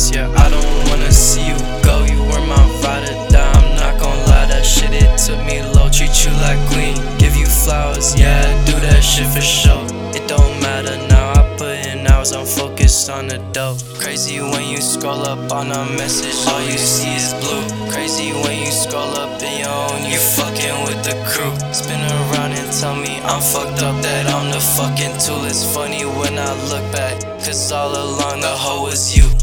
focus, yeah, I don't wanna see you go. You were my ride or die, I'm not gon' lie, that shit, it took me low. Treat you like queen, give you flowers, yeah, I do that shit for sure. It don't matter now, I put in hours, I'm focused on the dope. Crazy when you scroll up on a message, all you see is blue. Crazy when you scroll up in your own, you fucking with the crew. Spin around and tell me I'm fucked up, that I'm the fucking tool. It's funny when I look back, cause all along the hoe was you.